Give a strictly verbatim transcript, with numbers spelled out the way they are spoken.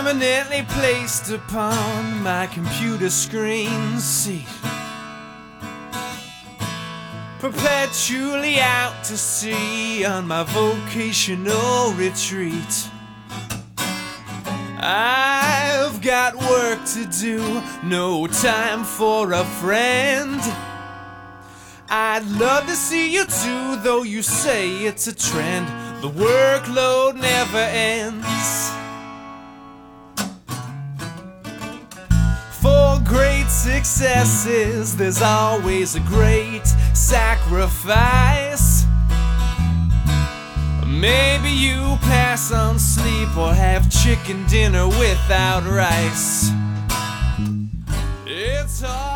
permanently placed upon my computer screen seat, perpetually out to sea on my vocational retreat. I've got work to do, no time for a friend. I'd love to see you too, though you say it's a trend. The workload never ends. For great successes, there's always a great sacrifice. Maybe you pass on sleep or have chicken dinner without rice. It's hard.